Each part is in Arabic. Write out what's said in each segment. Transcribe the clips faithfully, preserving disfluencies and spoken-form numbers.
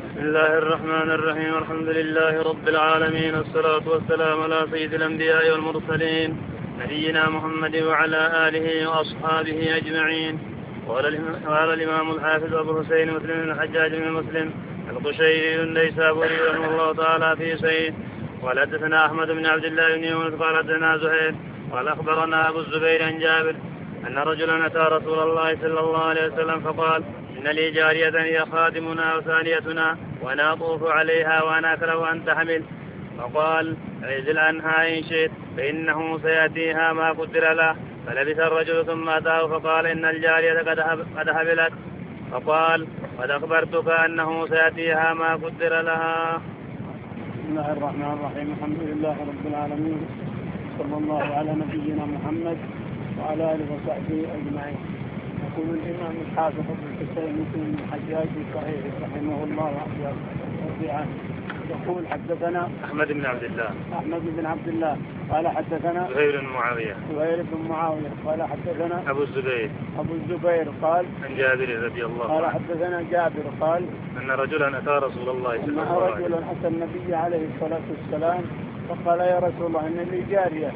بسم الله الرحمن الرحيم. الحمد لله رب العالمين، والصلاة والسلام على سيد الأنبياء والمرسلين نبينا محمد وعلى آله وأصحابه أجمعين. قال الإمام الحافظ أبو حسين مسلم بن الحجاج بن مسلم القشيري النيسابوري رحمه الله تعالى في سيد. قال حدثنا أحمد بن عبد الله بن يونس قال حدثنا زهير قال أخبرنا أبو الزبير عن جابر أن رجلا أتى رسول الله صلى الله عليه وسلم فقال: إن لي جارية هي خادمنا وثانيتنا وأنا أطوف عليها وأنا أكره أن تحمل. فقال: اعزل عنها إن شئت فإنه سيأتيها ما قدر له. فلبث الرجل ثم أتاه فقال: إن الجارية قد حملت. فقال: قد أخبرتك أنه سيأتيها ما قدر لها. بسم الله الرحمن الرحيم. الحمد لله رب العالمين، صلى الله على نبينا محمد وعلى آله وصحبه أجمعين. يقول الإمام الحافظ ابن حسين مسلم بن الحجاج الصحيح رحمه الله رضي عنه يقول: حدثنا أحمد بن عبد الله أحمد بن عبد الله قال حدثنا زهير بن معاوية زهير بن معاوية قال حدثنا أبو الزبير أبو الزبير قال عن جابر رضي الله عنه قال حدثنا جابر قال: أن رجلا أتى رسول الله صلى الله عليه وسلم رجلا أتى النبي عليه الصلاة والسلام فقال: يا رسول الله، إن لي جارية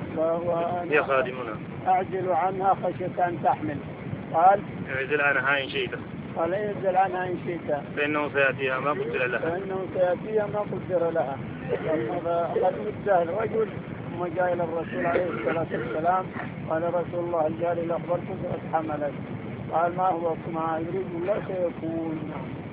هي خادمنا أعجل عنها خشية أن تحمل. قال: اعزل عنها إن شئت قال: اعزل عنها إن شئت فإنه سيأتيها ما قدر لها. فإنه سيأتيها ما قدر لها. قد مده الرجل ثم جاء إلى الرسول عليه الصلاة والسلام قال: رسول الله، الجارية الأخبرتك قد حملت. قال: ما هو ما يريد الله سيكون.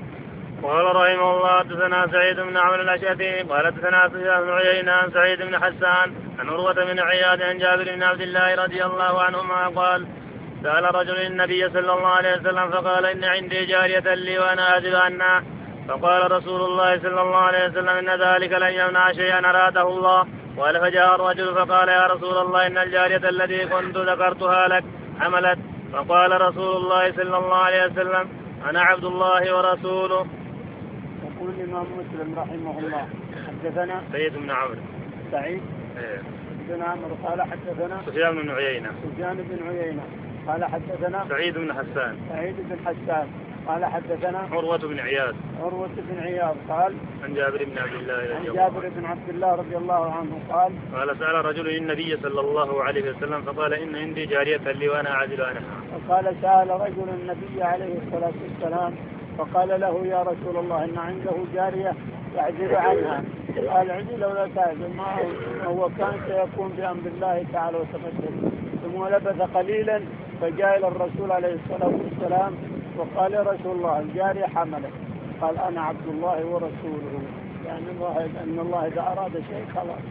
قال رحمه الله: حدثنا سعيد بن عمرو الأشعثي قال حدثنا سفيان بن عيينة عن سعيد بن حسان عن عروة بن عياض عن جابر بن عبد الله رضي الله عنهما قال: سأل رجل النبي صلى الله عليه وسلم فقال: إن عندي جارية لي وأنا أعزل عنها. فقال رسول الله صلى الله عليه وسلم: إن ذلك لن يمنع شيئا أراده الله. قال: فجاء الرجل فقال: يا رسول الله، إن الجارية التي كنت ذكرتها لك حملت. فقال رسول الله صلى الله عليه وسلم: أنا عبد الله ورسوله. يقول الإمام مسلم رحمه الله: حدثنا سعيد بن عمرو سعيد إيه. بن عمرو قال حدثنا سفيان بن عيينة سفيان بن عيينة قال حدثنا سعيد بن حسان سعيد بن حسان قال حدثنا عروة بن عياض عروة بن عياض قال: عن جابر بن عبد الله رضي عن الله جابر بن عبد الله رضي الله عنه قال: قال: سأل رجل النبي صلى الله عليه وسلم فقال: إن عندي جارية لي وأنا أعزل عنها. فقال: سأل رجل النبي عليه الصلاة والسلام فقال له: يا رسول الله، إن عنده جارية يعزل عنها. قال: اعزل ولا تعزل، ما هو كان سيكون بأمر الله تعالى وتقدم. ثم لبث قليلا فجاء إلى الرسول عليه الصلاة والسلام وقال: يا رسول الله، الجارية حملت. قال: أنا عبد الله ورسوله. يعني الله أن الله إذا أراد شيء خلاص.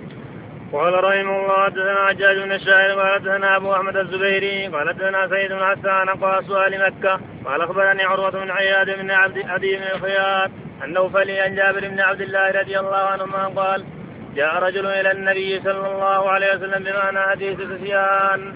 قال رحمه الله: حدثنا حجاج بن الشاعر قال حدثنا أبو أحمد الزبيري قال حدثنا سيد بن حسان قاص أهل مكة قال أخبرني عروة بن عياض بن عبد عدي بن الخياط أنه فلي عن جابر بن عبد الله رضي الله عنهما قال: جاء رجل إلى النبي صلى الله عليه وسلم بمعنى حديث سفيان.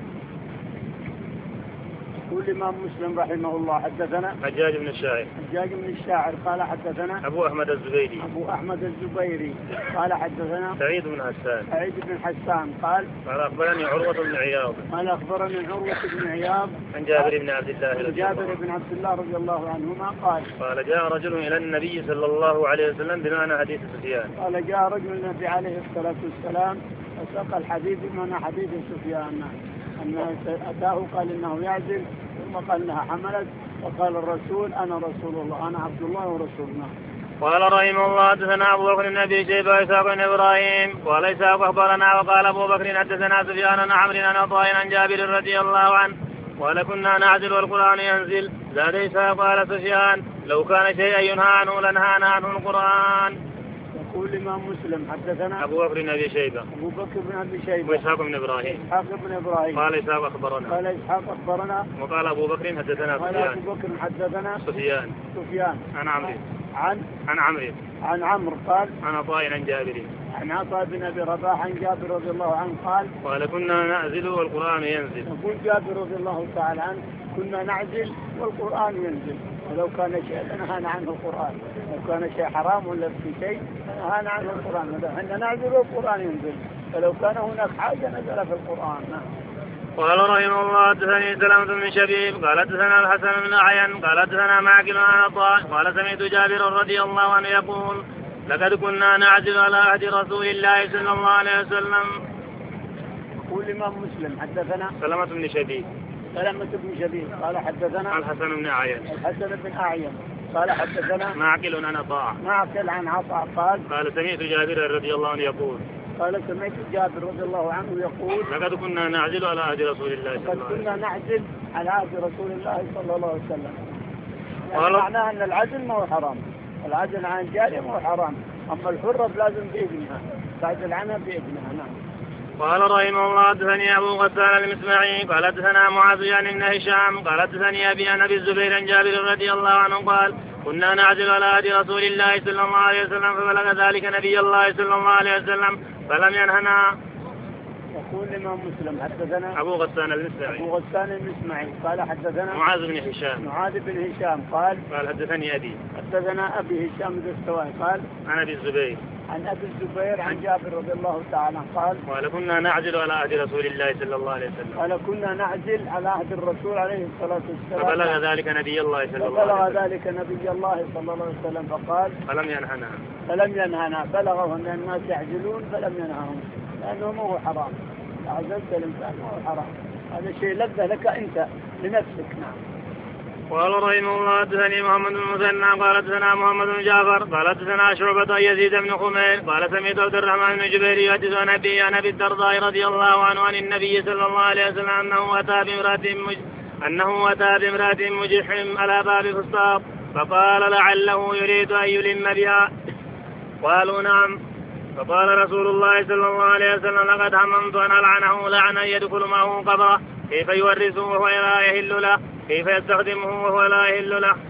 يقول الإمام مسلم رحمه الله: حدثنا حجاج بن الشاعر حجاج بن الشاعر قال حدثنا أبو أحمد الزبيري أبو أحمد الزبيري قال حدثنا سعيد بن حسان سعيد بن حسان قال: قال أخبرني عروة بن عياض قال أخبرني عروة بن عياض عن جابر بن عبد الله رضي جابر الله بن عبد الله رضي الله عنهما قال: قال: جاء رجل إلى النبي صلى الله عليه وسلم بمعنى حديث سفيان. قال: جاء رجل النبي عليه الصلاة والسلام وساق الحديث بمعنى حديث سفيان، أنه أتاه قال إنه يعزل، ثم قال إنها حملت، وقال الرسول: أنا رسول الله، أنا عبد الله ورسولنا. قال رحمه الله: حدثنا أبو بكر بن أبي شيبة إسحاق بن إبراهيم قال إسحاق أخبرنا وقال أبو بكر حدثنا سفيان عن عمرو عن عطاء عن جابر رضي الله عنه قال: كنا نعزل والقرآن ينزل. زاد إسحاق قال سفيان: لو كان شيئا ينهى عنه لنهانا عنه القرآن. يقول الإمام مسلم: حدثنا أبو بكر بن أبي شيبة أبو بكر بن أبي شيبة وإسحاق بن إبراهيم إسحاق بن إبراهيم قال إسحاق أخبرنا قال إسحاق أخبرنا وقال أبو بكر حدثنا قال سفيان أبو بكر حدثنا سفيان سفيان عن عمرو عن عن عمرو عن عمرو قال: عن عطاء عن جابر عن عطاء بن أبي رباح عن جابر رضي الله عنه قال: قال: كنا نعزل والقرآن ينزل. يقول جابر رضي الله تعالى عنه: كنا نعزل والقرآن ينزل، ولو كان شيء نهانا عنه القرآن، لو كان شيء حرام ولا في شيء نهانا عنه القرآن، احنا نعزل والقرآن ينزل، فلو كان هناك حاجة نزل في القرآن. قال رحمه الله حدثني سلمة بن شبيب قال حدثنا الحسن بن أعين قال حدثنا معقل عن عطاء قال سمعت جابر رضي الله عنه يقول لقد كنا نعزل على عهد رسول الله صلى الله عليه وسلم. يقول الإمام مسلم حدثنا سلمة بن شبيب سلمة بن شبيب قال حدثنا الحسن بن أعين الحسن بن أعين قال حدثنا معقل عن عطاء معقل عن عطاء قال قال سمعت جابر رضي الله عنه يقول قال سمعت جابر رضي الله عنه يقول لقد كنا نعزل على عهد رسول الله صلى الله عليه وسلم. كنا نعزل على عهد رسول الله صلى الله عليه وسلم. يعني قال معناه أن العزل ما هو حرام، العزل عن الجارية ما هو حرام، أما الحرة لازم بإذنها، تعزل عنها بإذنها. نعم. قال رحمه الله حدثني أبو غسان المسمعي قال حدثنا معاذ يعني بن هشام قال حدثني أبي عن أبي الزبير عن جابر رضي الله عنه قال كنا نعزل على عهد رسول الله صلى الله عليه وسلم فبلغ ذلك نبي الله صلى الله عليه وسلم فلم ينهنا. يقول الإمام مسلم حدثنا أبو غسان المسمعي أبو غسان المسمعي قال حدثنا معاذ بن هشام معاذ بن هشام قال قال حدثني أبي حدثنا أبي هشام الدستوائي قال عن أبي الزبير عن أبي الزبير عن جابر رضي الله تعالى قال قال كنا نعزل على عهد رسول الله صلى الله عليه وسلم قال كنا نعزل على عهد الرسول عليه الصلاة والسلام فبلغ ذلك نبي الله صلى الله عليه وسلم فبلغ ذلك نبي الله صلى الله عليه وسلم فقال فلم ينهنا فلم ينهنا بلغه أن الناس يعزلون فلم ينههم لأنه ما هو حرام. عزلت الإنسان ما هو حرام، هذا شيء لذة لك أنت لنفسك. نعم. قال رحمه الله حدثني محمد بن المثنى قال حدثنا محمد بن جعفر قال حدثنا شعبة يزيد بن خمير قال سمعت عبد الرحمن بن جبير يحدث عن أبي عن أبي الدرداء رضي الله عنه عن النبي صلى الله عليه وسلم أنه أتى بامرأة مج... أنه أتى بامرأة مجحم على باب فسطاط فقال لعله يريد أن يلم بها قالوا نعم فقال رسول الله صلى الله عليه وسلم لقد هممت أن ألعنه لعنا يدخل معه قبره كيف يورثه وهو لا يحل له كيف يستخدمه وهو لا يحل له.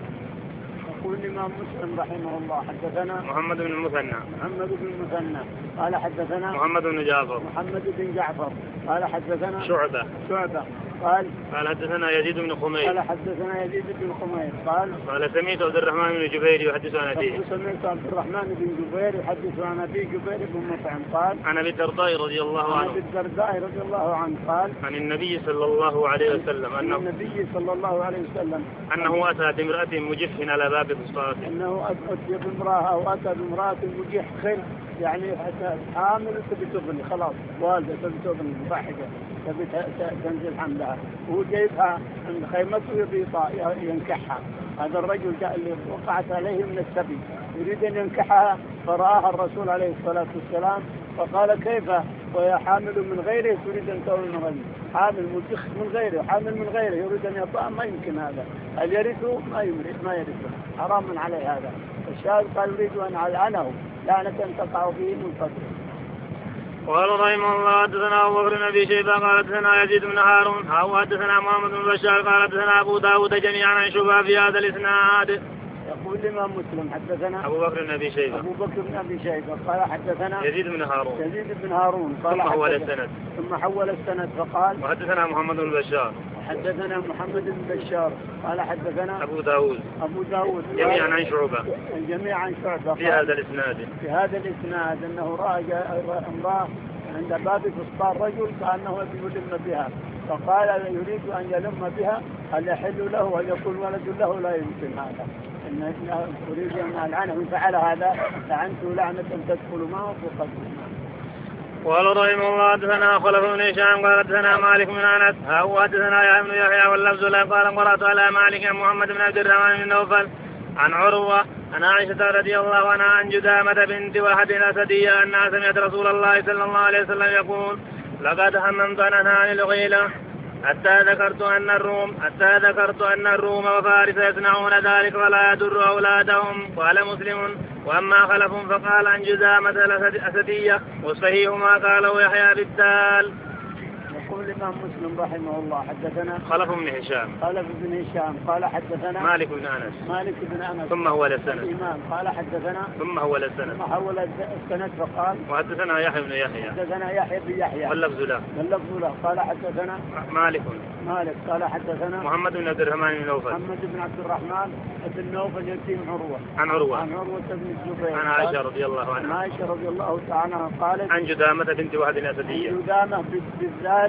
يقول الإمام مسلم رحمه الله حدثنا محمد بن المثنى محمد بن المثنى قال حدثنا محمد بن جعفر محمد بن جعفر قال حدثنا شعبة شعبة قال قال حدثنا يزيد بن خمير قال حدثنا يزيد بن خمير قال قال سمعت عبد الرحمن بن جبير يحدث عن أبيه سمعت عبد الرحمن بن جبير يحدث عن أبي جبير بن مطعم قال عن أبي الدرداء رضي الله عنه عن أبي الدرداء رضي الله عنه قال عن النبي صلى الله عليه وسلم أنه النبي صلى الله عليه وسلم أنه أتى بامرأة مجح على باب فسطاط أنه أتى بامرأة أو أتى بامرأة مجح خل يعني حامل تبي تغني خلاص والدة تبي تغني ضحكة تبي تنزل حملها وهو جايبها عند خيمته يبي ينكحها. هذا الرجل جاء اللي وقعت عليه من السبي يريد أن ينكحها فرآها الرسول عليه الصلاة والسلام فقال كيف وهي حامل من غيره تريد أن تولد غني حامل مجخ من غيره حامل من غيره يريد أن يطأ ما يمكن هذا. هل يرثه؟ ما يمرث ما يرثه حرام عليه هذا. الشاهد قال يريد أن ألعنه لعنة تقع به من فضله. قال رحمه الله حدثنا أبو بكر بن أبي شيبة قال حدثنا يزيد بن هارون أو حدثنا محمد بن بشار قال حدثنا أبو داود جميعا عن شعبة في هذا الإسناد. يقول الإمام مسلم حدثنا أبو بكر بن أبي شيبة أبو بكر بن أبي شيبة قال حدثنا يزيد بن هارون يزيد بن هارون قال ثم حول السند ثم حول السند فقال وحدثنا محمد بن بشار حدثنا محمد بن بشار قال حدثنا أبو داود أبو داود جميعا عن شعبة جميعا عن شعبة في هذا الإسناد في هذا الإسناد أنه رأى امرأة عند باب فسطاط رجل كأنه يلم بها فقال يريد أن يلم بها هل يحل له هل يكون ولد له لا يمكن هذا إن أريد أن ألعنه إن فعل هذا لعنته لعنة تدخل معه في قلبه. قال رحمه الله حدثنا خلف بن هشام قال حدثنا مالك بن انس هو حدثنا يحيى بن يحيى واللفظ له قال قرات على مالك عن محمد بن عبد الرحمن بن نوفل عن عروه عن عائشه رضي الله عنها عن جدامه بنت واحد الاسديه انها سمعت رسول الله صلى الله عليه وسلم يقول لقد هممت ان انهى عن الغيله حتى ذكرت أن الروم حتى ذكرت أن الروم وفارس يصنعون ذلك ولا يضر أولادهم. قال مسلم وأما خلف فقال عن جزامة الأسدية والصحيح ما قاله يحيى بالدال. يقول الإمام مسلم رحمه الله حدثنا خلف بن هشام خلف بن هشام قال حدثنا مالك بن أنس مالك بن أنس ثم هو السند الإمام قال حدثنا ثم هو السند ثم حول السند فقال وحدثنا يحيى بن يحيى حدثنا يحيى بن يحيى واللفظ له واللفظ له قال حدثنا مالك مالك قال حدثنا محمد بن عبد الرحمن بن نوفل محمد بن عبد الرحمن بن نوفل يتيم عروة عن عروة عن عروة بن الزبير عن عائشة رضي الله عنها عن عائشة رضي الله تعالى عنها قالت عن جدامة بنت واحد الأسدية جدامة بالذال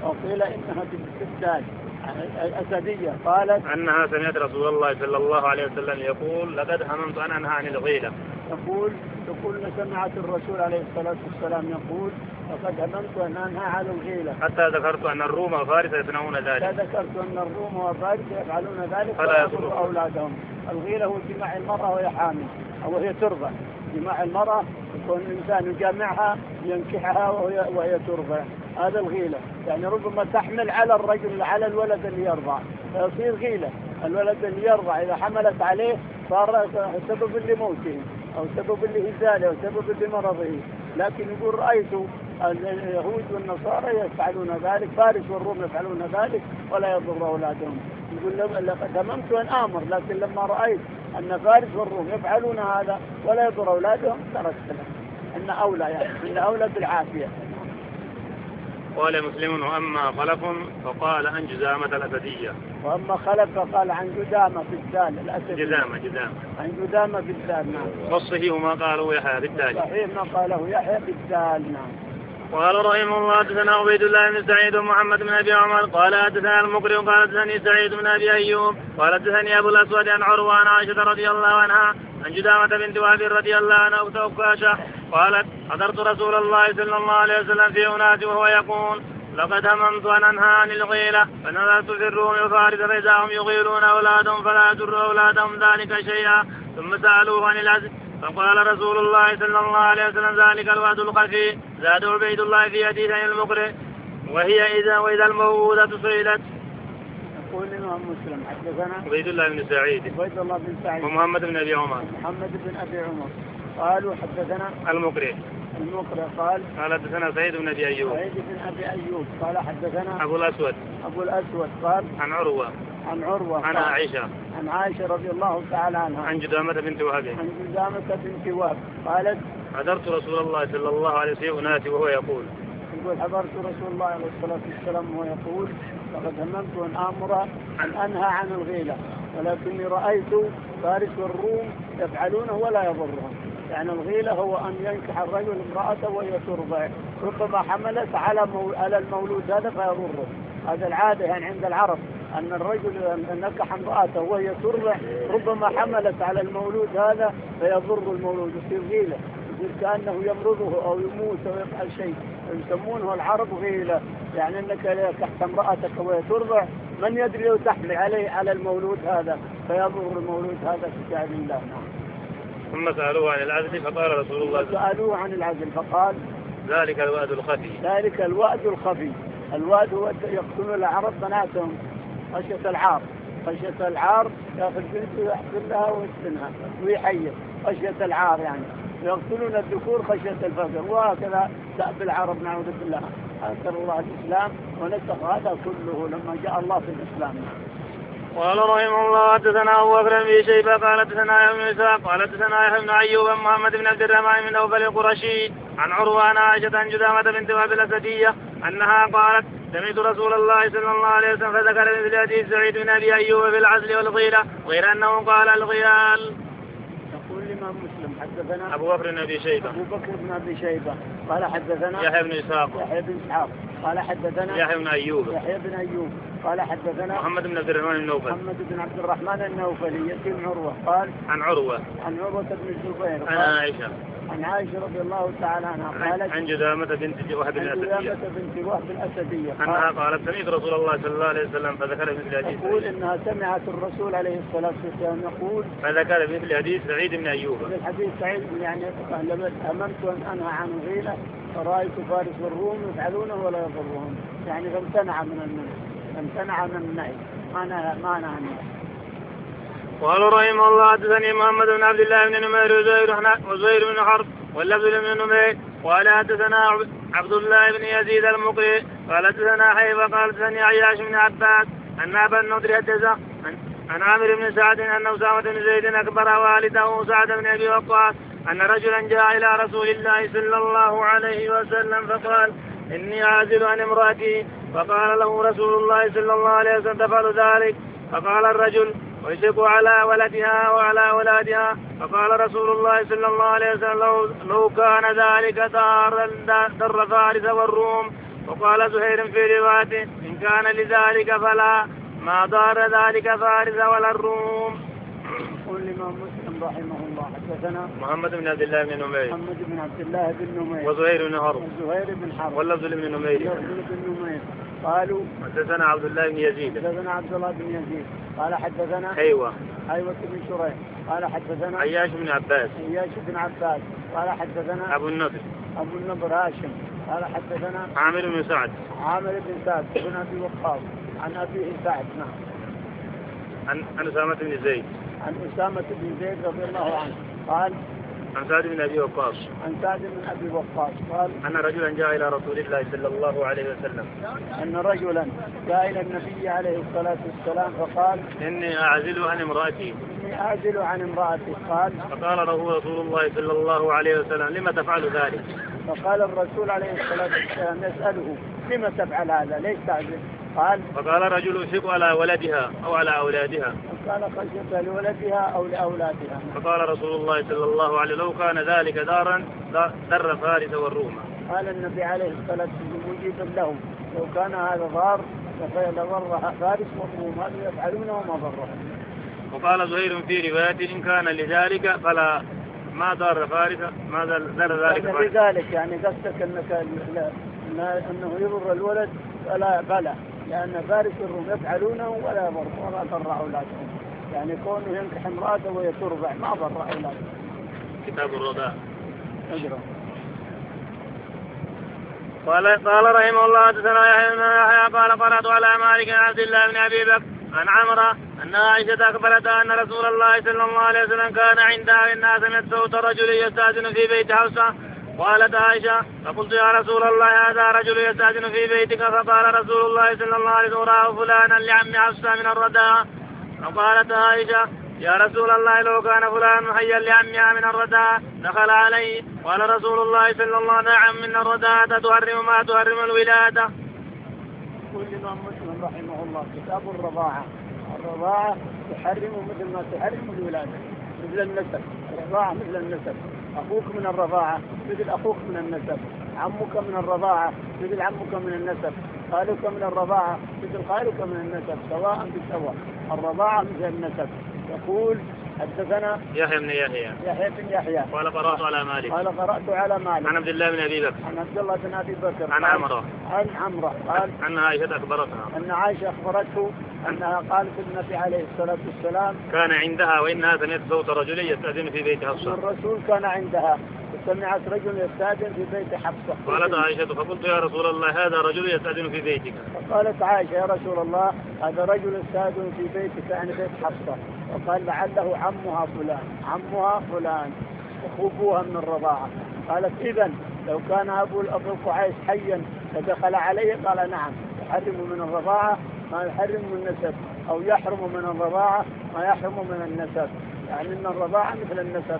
وقيل إنها بالدال الأسدية. قالت أنها سمعت رسول الله صلى الله عليه وسلم يقول لقد هممت أن أنهى عن الغيلة. تقول تقول سمعت الرسول عليه الصلاة والسلام يقول لقد هممت أن أنهى عن الغيلة، حتى ذكرت أن الروم وفارس يصنعون ذلك. حتى ذكرت أن الروم وفارس يفعلون ذلك فلا يضر أولادهم. الغيلة هو جماع المرأة وهي حامل أو هي ترضع. جماع المرأة يكون الإنسان يجامعها ينكحها وهي, وهي ترضع، هذا الغيلة. يعني ربما تحمل على الرجل على الولد اللي يرضع فيصير غيلة. الولد اللي يرضع إذا حملت عليه صار سبب لموته أو سبب لهزاله أو سبب لمرضه. لكن يقول رأيت اليهود والنصارى يفعلون ذلك، فارس والروم يفعلون ذلك ولا يضر أولادهم. يقول لقد هممت أن آمر، لكن لما رأيت أن فارس والروم يفعلون هذا ولا يضر أولادهم تركت له. إن أولى يعني إن أولى بالعافية. قال مسلم وأما خلف فقال عن جزامة الأسدية. وأما خلف فقال عن جدامة في الدال الأسدية. جزامة جزامة عن جدامة في الدال. نعم. والصحيح ما قاله يحيى بالدال. صحيح ما قاله يحيى بالدال. نعم. قال رحمه الله حدثنا عبيد الله بن سعيد ومحمد بن ابي عمر قال حدثنا المقرئ قال حدثني سعيد بن ابي ايوب قال حدثني ابو الاسود عن عروه عن عائشه رضي الله عنها عن جدامه بنت وهب رضي الله عنها اخت عكاشه قالت حضرت رسول الله صلى الله عليه وسلم في اناس وهو يقول لقد هممت ان انهى عن الغيله فنظرت في الروم وفارس فاذا هم يغيلون اولادهم فلا يضر اولادهم ذلك شيئا ثم سالوه عن العزل فقال رسول الله صلى الله عليه وسلم ذلك الوعد الخفي. زاد عبيد الله في حديث المقرئ وهي إذا وإذا الموءودة سئلت. يقول الإمام مسلم حدثنا عبيد الله بن سعيد عبيد الله بن سعيد ومحمد بن أبي عمر محمد بن أبي عمر قالوا حدثنا المقرئ المقرئ قال قال حدثنا سعيد بن أبي أيوب سعيد بن أبي أيوب قال حدثنا أبو الأسود أبو الأسود قال عن عروة عن عروة عن عائشة عن عائشة رضي الله تعالى عنها عن جدامة بنت وهب عن جدامة بنت وهب قالت حضرت رسول الله صلى الله عليه وسلم ناتي وهو يقول يقول حضرت رسول الله عليه الصلاة والسلام وهو يقول لقد هممت أن آمر أن أنهى عن الغيلة ولكني رأيت فارس والروم يفعلونه ولا يضرهم. يعني الغيلة هو أن ينكح الرجل امرأته وهي ترضع ربما حملت على على المولود هذا فيضره. هذا العادة يعني عند العرب أن الرجل نكح امرأته وهي ترضع ربما حملت على المولود هذا فيضر المولود يصير غيلة، يصير كأنه يمرضه أو يموت أو يفعل شيء، يسمونه العرب غيلة. يعني أنك نكحت امرأتك وهي ترضع من يدري لو تحمل عليه على المولود هذا فيضر المولود هذا في شأن الله. ثم سألوه عن العزل فقال رسول الله سألوه عن العزل فقال ذلك الوعد الخفي. ذلك الوعد الخفي. الوعد هو يقتلون العرب بناتهم خشية العار، خشية العار يأخذ بنته ويحفل لها ويسكنها ويحيي خشية العار. يعني يقتلون الذكور خشية الفقر وهكذا دأب العرب نعوذ بالله. أنكر الله الإسلام ونسخ هذا كله لما جاء الله في الإسلام. قال رحمه الله حدثنا أبو بكر بن شيبة قال حدثنا يحيى بن إسحاق قال حدثنا يحيى بن أيوب محمد بن عبد الرحمن بن أوفل القرشي عن عروة عن عائشة عن جدامة بنت وهب الأسدية أنها قالت سمعت رسول الله صلى الله عليه وسلم فذكر مثل حديث سعيد بن أبي أيوب في العزل والغيلة غير أنه قال الغيال. يقول الإمام مسلم حدثنا أبو بكر بن أبي شيبة أبو بكر بن أبي شيبة قال حدثنا يحيى بن إسحاق يحيى بن إسحاق قال حدثنا يحيى بن أيوب يحيى بن أيوب قال حدثنا محمد بن عبد الرحمن النوفلي محمد بن عبد الرحمن النوفلي يتيم عروة قال عن عروة عن عروة بن الزبير عن عائشة عن عائشة رضي الله تعالى عنها قالت عن جدامة بنت وهب الأسدية عن جدامة بنت وهب الأسدية أنها قالت سمعت رسول الله صلى الله عليه وسلم فذكر مثل حديث يقول إنها سمعت الرسول عليه الصلاة والسلام يقول فذكر مثل حديث سعيد بن أيوب الحديث سعيد يعني هممت أن أنهى عن الغيلة فرأيت فارس والروم يفعلونه ولا يضرهم. يعني فامتنع من النهي امتنع من النهي ما نهى ما نهى. قال رحمه الله حدثني محمد بن عبد الله بن نمير وزهير بن حرب واللفظ بن نمير قال حدثنا عبد الله بن يزيد المقري قال حدثنا حيفا قال حدثني عياش بن عباس أن أبا النضر حدث عن عامر بن سعد أن أسامة بن زيد أكبر والده سعد بن أبي وقاص أن رجلا جاء إلى رسول الله صلى الله عليه وسلم فقال إني عازل عن امرأتي فقال له رسول الله صلى الله عليه وسلم تفعل ذلك؟ فقال الرجل ويشق على ولدها وعلى أولادها. فقال رسول الله صلى الله عليه وسلم لو, لو كان ذلك ضار فارس والروم وقال زهير في روايته إن كان لذلك فلا ما ضار ذلك فارس ولا الروم. يقول الإمام مسلم رحمه الله حدثنا محمد بن عبد الله بن نمير محمد بن عبد الله بن نمير وزهير بن حرب وزهير بن حرب واللفظ بن نمير بن نمير قالوا حدثنا عبد الله بن يزيد حدثنا عبد الله بن يزيد قال حدثنا أيوة أيوة بن شريح قال حدثنا عياش بن عباس عياش بن عباس قال حدثنا أبو النضر أبو النضر هاشم قال حدثنا عامر بن سعد عامر بن سعد بن أبي وقاص عن أبيه سعد نعم عن عن أسامة بن زيد عن أسامة بن زيد رضي الله عنه قال عن سعد بن أبي وقاص عن سعد بن أبي وقاص قال أن رجلا جاء إلى رسول الله صلى الله عليه وسلم أن رجلا جاء إلى النبي عليه الصلاة والسلام فقال إني أعزل عن امرأتي إني أعزل عن امرأتي قال فقال له رسول الله صلى الله عليه وسلم لما تفعل ذلك؟ فقال الرسول عليه الصلاة والسلام يسأله لما تفعل هذا ليش تعزل؟ قال فقال رجل يشفق على ولدها أو على أولادها قال خشيت لولدها أو لأولادها. فقال رسول الله صلى الله عليه وسلم لو كان ذلك دارا در فارس والروم. قال النبي عليه الصلاة والسلام مجيبا لهم لو كان هذا ضار لضر فارس والروم هذا يفعلونه وما ضرهم. وقال زهير في رواية إن كان لذلك فلا ما ضر فارس ما ضر ذلك فارس. لذلك يعني قصدك أنك أنه يضر الولد فلا بلى لأن فارس الروم يفعلونه ولا يضر ولا ضر أولادهم يعني كونه ينكح امرأته وهي ترضع ما ضر أولادهم. كتاب الرضاع. أجره. قال قال رحمه الله حدثنا يحيى بن يحيى قال قرأت على مالك بن عبد الله بن أبي بكر عن عمرة أن عائشة أخبرتها أن رسول الله صلى الله عليه وسلم كان عندها الناس سمعت صوت رجل يستأذن في بيت حفصة. قالت عائشة فقلت يا رسول الله هذا رجل يستأذن في بيتك فقال رسول الله صلى الله عليه وسلم راه فلانا لعم حفصة من الرداء. فقالت عائشة يا رسول الله لو كان فلان محيا لعمها من الرداء دخل عليه. قال رسول الله صلى الله عليه وسلم نعم من الرداء تحرم ما تحرم الولادة. يقول الإمام مسلم رحمه الله كتاب الرضاعة. الرضاعة تحرم مثل ما تحرم الولادة مثل النسب. الرضاعة مثل النسب أخوك من الرضاعة مثل أخوك من النسب عمك من الرضاعة مثل عمك من النسب خالك من الرضاعة مثل خالك من النسب سواء بسواء. الرضاعة مثل النسب. يقول حدثنا يحيى بن يحيى يحيى بن يحيى قال قرأت على مالك قال قرأت على مالك عن عبد الله بن أبي بكر عن عبد الله بن أبي بكر عن عمرة عن عمرة قال أن عائشة أخبرتها أن عائشة أخبرته أنها قالت النبي عليه الصلاة والسلام كان عندها وإنها سمعت صوت رجل يستأذن في بيت حفصة. الرسول كان عندها سمعت رجل يستأذن في بيت حفصة. قالت عائشة فقلت يا رسول الله هذا رجل يستأذن في بيتك. فقالت عائشة يا رسول الله هذا رجل يستأذن في بيتك يعني بيت حفصة. وقال لعله عمها فلان عمها فلان أخوها من الرضاعة. قالت إذن لو كان أبو الأبو قعيس حيا فدخل عليه قال نعم يحرم من الرضاعة ما يحرم من النسب أو يحرم من الرضاعة ما يحرم من النسب يعني ان الرضاعة مثل النسب.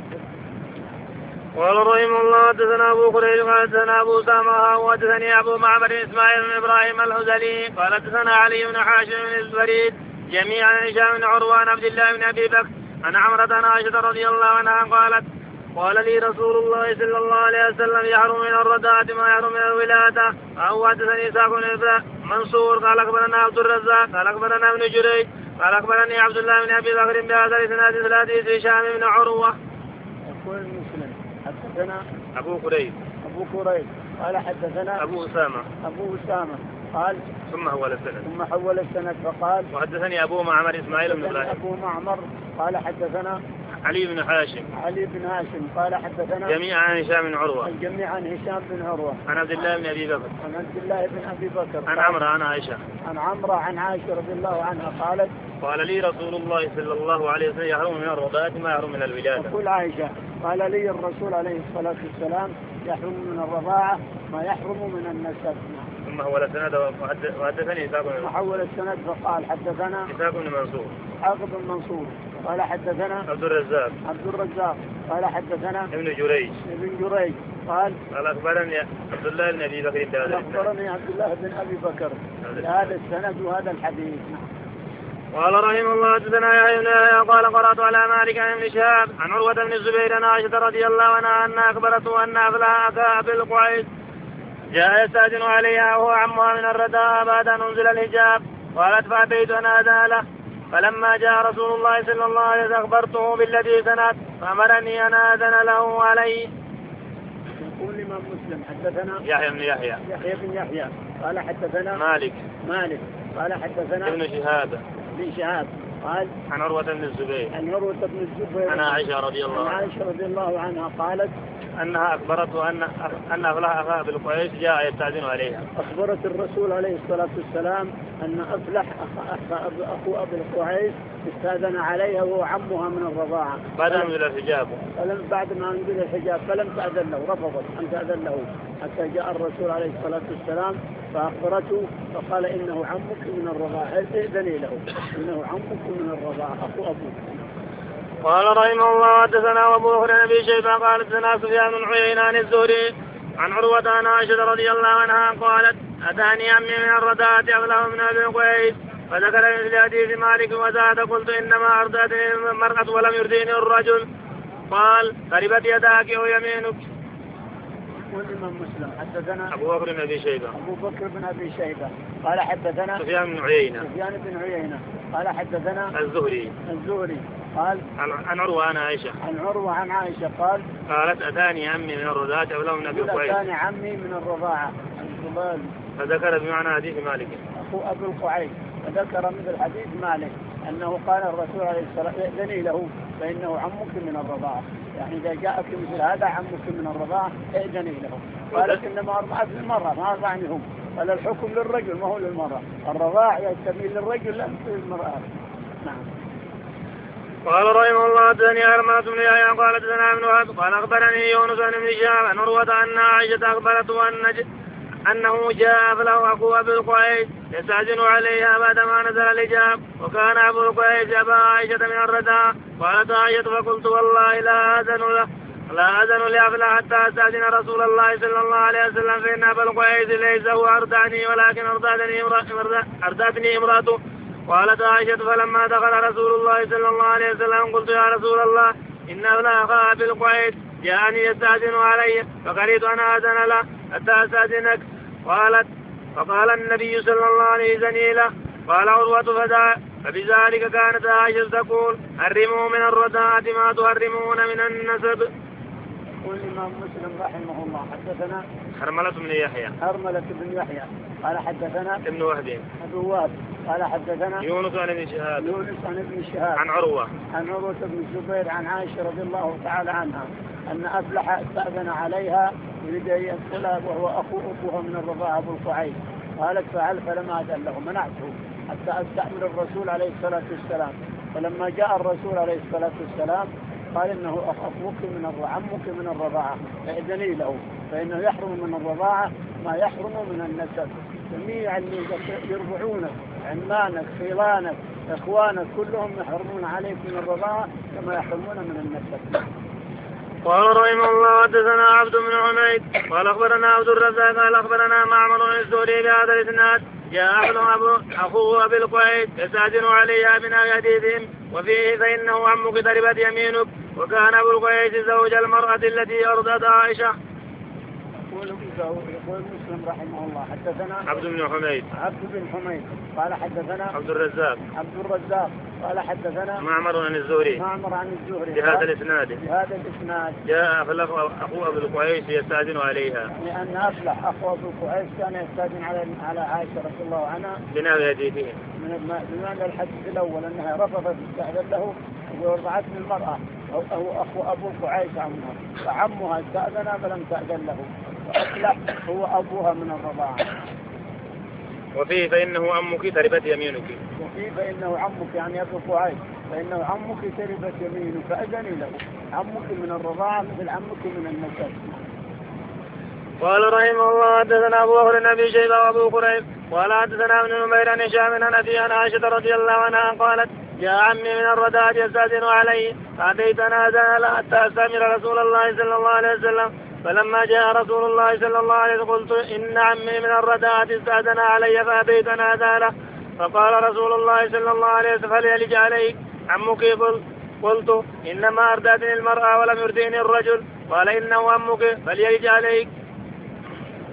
قال رحمه الله حدثنا ابو قريب قال حدثنا ابو اسامه وحدثني ابو معمر اسماعيل بن ابراهيم الهذلي قال حدثنا علي بن حاشم بن الزبريد جميعا عن هشام بن عروه عن عبد الله بن ابي بكر عن عمرة عن عائشة رضي الله عنها قالت قال لي رسول الله صلى الله عليه وسلم يحرم من الرضاعة ما يحرم من الولادة. أو حدثني إسحاق بن منصور قال أخبرنا عبد الرزاق قال أخبرنا ابن جريج قال أخبرني عبد الله بن أبي بكر بهذا الإسناد الحديث هشام بن عروة. يقول مسلم حدثنا أبو قريب أبو قريب قال حدثنا أبو أسامة أبو أسامة قال ثم حول السند ثم حول السند فقال وحدثني أبو معمر إسماعيل بن إبراهيم أبو معمر قال حدثنا علي بن هاشم علي بن هاشم قال حدثنا جميعا عن هشام بن عروة الجميع عن هشام بن عروة عن عبد الله بن أبي بكر عن عبد الله بن أبي بكر عن عمرة عن عائشة عن عمرة عن عائشة رضي الله عنها قالت قال لي رسول الله صلى الله عليه وسلم يحرم من الرضاعة ما يحرم من الولادة. تقول عائشة قال لي الرسول عليه الصلاة والسلام يحرم من الرضاعة ما يحرم من النسب. ثم حول السند وحدثني إسحاق بن حول السند فقال حدثنا إسحاق بن منصور إسحاق بن منصور قال حدثنا عبد الرزاق عبد الرزاق قال حدثنا ابن جريج ابن جريج قال قال أخبرني عبد الله بن أبي بكر بهذا أخبرني عبد الله بن أبي بكر بهذا السند وهذا الحديث. قال رحمه الله حدثنا يحيى بن يحيى قال قرأت على مالك عن ابن شهاب عن عروة بن الزبير عن عائشة رضي الله عنها أن أخبرته أن أبلها أبي القعيس جاء يستأذن عليها وهو عمها من الرداء بعد أن أنزل الحجاب. قالت فأتيت أن آذن له فلما جاء رسول الله صلى الله عليه وسلم أخبرته بالذي سنت فأمرني أن آذن له عليه. يقول الإمام مسلم حدثنا يحيى بن يحيى يحيى بن يحيى قال حدثنا مالك مالك قال حدثنا ابن شهاب بن شهاب قال عن عروة بن الزبير عن عروة بن الزبير عن عائشة رضي الله عنها عائشة رضي الله عنها قالت أنها أخبرته أن أن أفلح أخاه بالقعيش جاء يستأذن عليها. أخبرت الرسول عليه الصلاة والسلام أن أفلح أخو أبي القعيش استأذن عليها وهو عمها من الرضاعة بعد أن أنزل الحجاب فلم بعد ما أنزل الحجاب فلم تأذن له رفضت أن تأذن له حتى جاء الرسول عليه الصلاة والسلام فأخبرته فقال إنه عمك من الرضاعة إذني له إنه عمك من الرضاعة أخو أبوك. قال رحمه الله حدثنا أبو بكر بن أبي شيبة قال حدثنا سفيان بن عيينة عن الزهري عن عروة عن عائشة رضي الله عنها قالت أتاني عمي من الرضاعة أغلى من أبي قيس فذكر مثل حديث مالك وزاد قلت إنما أرضتني المرأة ولم يرضيني الرجل. قال قربت يداك ويمينك. والإمام مسلم حدثنا أبو بكر بن أبي شيبة أبو بكر بن أبي شيبة قال حدثنا سفيان بن عيينة سفيان بن عيينة قال حدثنا الزهري الزهري قال عن عروة عن عائشة عن عروة عن عائشة قال قالت أتاني عمي من الرضاعة أولى من أبي قيس أتاني عمي من الرضاعة فذكر بمعنى حديث مالك أخو أبي القعيس فذكر مثل حديث مالك أنه قال الرسول عليه الصلاة والسلام ائذني له فإنه عمك من الرضاعة يعني إذا جاءك مثل هذا عمك من الرضاعة ائذني له. قالت إنما أرضعت للمرأة ما أرضعني هم قال الحكم للرجل ما هو للمرأة الرضاع يستميل للرجل لا للمرأة. نعم. قال رحمه الله حدثني أرملة بن يحيى قال حدثنا ابن وهب قال أخبرني يونس بن شهاب عن عروة أن عائشة أخبرته أن أنه جاء فله أخو أبي القعيس يستأذن عليها بعدما نزل الحجاب وكان أبو القعيس أبا عائشة من الرداء. قالت عائشة فقلت والله لا أذن له لا أذن لأفلح حتى أستأذن رسول الله صلى الله عليه وسلم فإن أبا القعيس ليس هو أرضعني ولكن أرضتني أرضتني امرأته. قالت عائشة فلما دخل رسول الله صلى الله عليه وسلم قلت يا رسول الله إن أفلح أخا أبي القعيس جاءني يستأذن علي فقريت أن أذن له حتى أستأذنك. قالت فقال النبي صلى الله عليه وسلم له قال عروة فدع فبذلك كانت عائشة تقول حرموا من الرضاعة ما تحرمون من النسب. يقول الإمام مسلم رحمه الله حدثنا حرملة بن يحيى حرملة بن يحيى قال حدثنا ابن وهب أبو وهب قال حدثنا يونس عن ابن شهاب يونس عن ابن شهاب عن عروة عن عروة بن الزبير عن عائشة رضي الله تعالى عنها أن أفلح استأذن عليها يريد أن يدخلها وهو أخو أخوها من الرضاعة أبو القعيس. قالت فعل فلم أذن له منعته حتى أستأمر الرسول عليه الصلاة والسلام. فلما جاء الرسول عليه الصلاة والسلام قال إنه أخوك من عمك من الرضاعة فإذني له فإنه يحرم من الرضاعة ما يحرم من النسب. جميع اللي يرضعونك عمانك خيلانك إخوانك كلهم يحرمون عليك من الرضاعة كما يحرمون من النسب. قال رحمه الله حدثنا عبد بن حميد قال أخبرنا عبد الرزاق قال أخبرنا معمر بن الزهري بهذا الإسناد جاء أخوه أبي القعيس يستأذن عليها من حديثهم وفيه فإنه عمك ضربت يمينك وكان أبو القعيس زوج المرأة التي أرضت عائشة. يقول مسلم رحمه الله حدثنا عبد بن حميد عبد بن حميد قال حدثنا عبد الرزاق عبد الرزاق قال حدثنا معمر عن الزهري معمر عن الزهري بهذا الإسناد بهذا الإسناد جاء أفلح أخو أبي القعيس يستأذن عليها لأن أفلح أخو أبي القعيس كان يستأذن على على عائشة رضي الله عنها بناء حديثهم من بمعنى الحديث الأول أنها رفضت استأذن له ورضعت من المرأة هو أخو أبو القعيس عمها فعمها استأذن فلم تأذن له وأفلح هو أبوها من الرضاعة. وفيه فإنه عمك تربت يمينك وفيه فإنه عمك يعني أبو القعيس فإنه عمك تربت يمينك فأذني له عمك من الرضاعة مثل عمك من النسب. قال رحمه الله حدثنا أبو بكر بن أبي شيبة وأبو كريب قال حدثنا ابن نمير عن هشام عن أبي عن عائشة رضي الله عنها قالت جاء عمي من الرضاعة يستأذن علي فأتيت أنا أذن حتى أستأمر رسول الله صلى الله عليه وسلم فلما جاء رسول الله صلى الله عليه وسلم قلت إن عمي من الرداء استأذن علي فأتيت أنا أذن فقال رسول الله صلى الله عليه وسلم فليلج عليك عمك قلت إنما أردتني المرأة ولم يرديني الرجل قال إنه عمك فليلج عليك.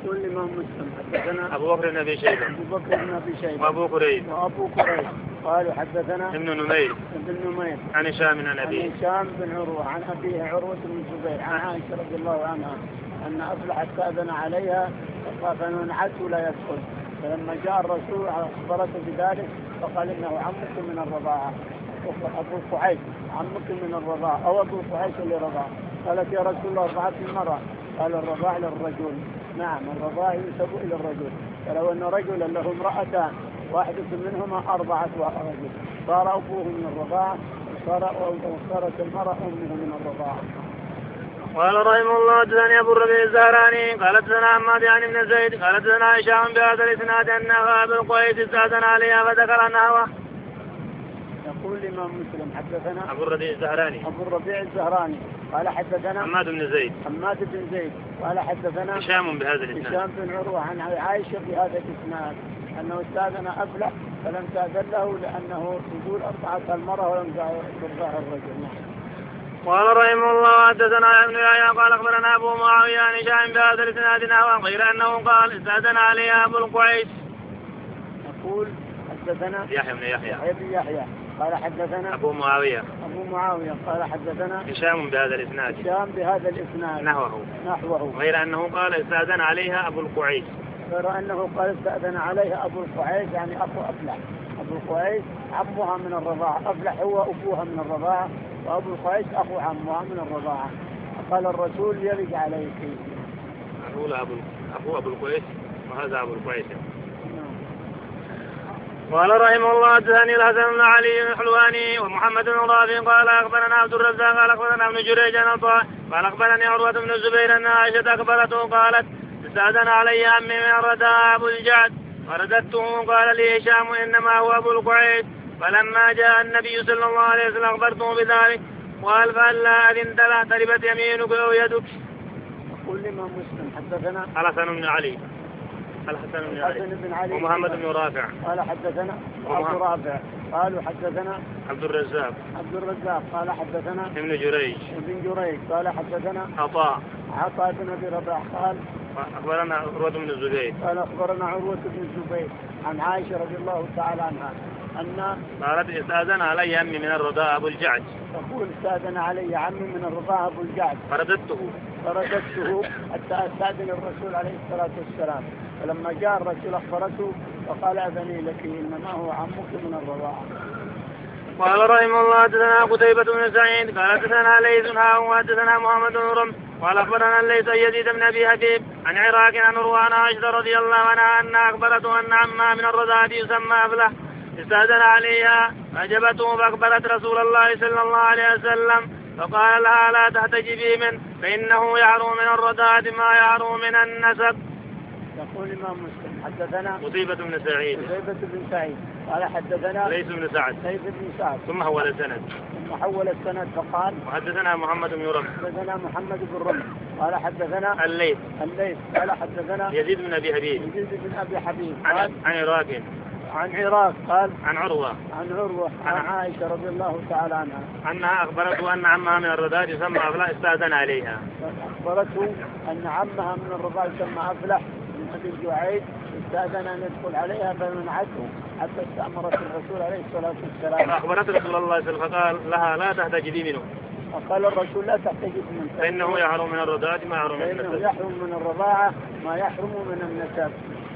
يقول الإمام مسلم حدثنا أبو بكر بن أبي شيبة أبو بكر بن أبي شيبة وأبو كريب وأبو كريب قالوا حدثنا ابن نمير ابن نمير عن هشام عن عن أبيه هشام بن عروة عن أبيه عروة بن الزبير عن عائشة رضي الله عنها أن أفلح استأذن عليها فمنعته لا يدخل، فلما جاء الرسول أخبرته بذلك فقال إنه عمك من الرضاعة، أبو قحيش عمك من الرضاعة أو أبو قحيش اللي رضع. قالت يا رسول الله رضعت المرأة، قال الرضاع للرجل. نعم الرضاع ينسب إلى الرجل، فلو أن رجلا له امرأتان واحدة منهما أرضعت رجل صار أبوه من الرضاعة وصارت المرأة أمه من الرضاعة. قال رحمه الله حدثني أبو الربيع الزهراني قالت لنا عماد يعني بن زيد قالت لنا هشام بهذا الإسناد أن أبا القيس استأذن عليها فذكر أنها. يقول الإمام مسلم حدثنا أبو الربيع الزهراني أبو الربيع الزهراني قال حدثنا عماد بن زيد عماد بن زيد قال حدثنا هشام بهذا الإسناد هشام بن عروة عن عائشة بهذا الإسناد أنه استأذن أفلح فلم تأذن له لأنه يقول أرضعت المرأة ولم ترضعها الرجل. قال رحمه الله حدثنا ابن يحيى قال اخبرنا ابو معاويه عن هشام بهذا الاسناد نحوه غير انه قال استاذن عليها ابو القعيس. يقول حدثنا يحيى بن يحيى يحيى بن يحيى قال حدثنا ابو معاويه ابو معاويه قال حدثنا هشام بهذا الاسناد هشام بهذا الاسناد نحوه نحوه غير انه قال استاذن عليها ابو القعيس. غير انه قال استاذن عليها ابو القعيس يعني اخو افلح. ابو القعيس عمها من الرضاعه، افلح هو ابوها من الرضاعه وابو القعيس اخو عمها من الرضاعه. قال الرسول يرد عليك. اقول ابو اخو ابو القعيس وهذا ابو القعيس. قال رحمه الله حدثني الحسن بن علي الحلواني ومحمد بن رافع قال اخبرنا عبد الرزاق قال اخبرنا ابن جريج عن عطاء قال اخبرني عروه بن الزبير ان عائشه اخبرته قالت استاذن علي عمي من الرداء ابو الجعد فرددته قال لي هشام انما هو ابو القعيس فلما جاء النبي صلى الله عليه وسلم اخبرته بذلك قال فهلا اذنت له تربت يمينك او يدك. يقول الامام مسلم حدثنا الحسن بن علي الحسن بن علي, بن علي ومحمد بن رافع قال حدثنا ابو رافع قالوا حدثنا عبد الرزاق عبد الرزاق قال حدثنا ابن جريج ابن جريج قال حدثنا عطاء عطاء بن ابي رباح قال اخبرنا عروه بن الزبير قال اخبرنا عروه بن الزبير عن عائشه رضي الله تعالى عنها ان قالت استاذن علي عمي من الرضاعه ابو الجعد تقول استاذن علي عمي من الرضاعه ابو الجعد فرددته فرددته حتى استاذن الرسول عليه الصلاه والسلام، فلما جاء الرسول اخبرته فقال اذني لك انما هو عمك من الرضاعه. قال رحمه الله حدثنا قتيبة بن سعيد قال حدثنا ليث وحدثنا محمد بن رم قال اخبرنا الليث يزيد بن ابي حبيب عن عراك عن عروة عائشة رضي الله عنها ان اخبرته ان عمها من الرضاعة يسمى افله استاذن عليها فاجبته فاخبرت رسول الله صلى الله عليه وسلم فقال لها لا تحتجبي منه فانه يعرو من الرضاعة ما يعرو من النسب. يقول الإمام مسلم حدثنا قتيبة بن سعيد قتيبة بن سعيد قال حدثنا ليث بن سعد ليث بن سعد ثم حول السند ثم حول السند فقال وحدثنا محمد بن رمح حدثنا محمد بن رمح قال حدثنا الليث الليث قال حدثنا يزيد بن ابي حبيب يزيد بن ابي حبيب عن عن عراك عن عراك قال عن عروة عن عروة عن عائشة رضي الله تعالى عنها أنها أخبرته أن عمها من الرضاعة يسمى أفلح استأذن عليها. أخبرته أن عمها من الرضاعة يسمى أفلح من أبي الجعيد استأذن أن يدخل عليها فمنعته حتى استأمرت الرسول عليه الصلاة والسلام. أخبرت رسول الله صلى الله عليه وسلم فقال لها لا تحتجبي منه. فقال الرسول لا تحتجب منه فإنه يحرم من الرضاعة ما يحرم من النسب. النسب. يحرم من الرضاعة ما يحرم من النسب.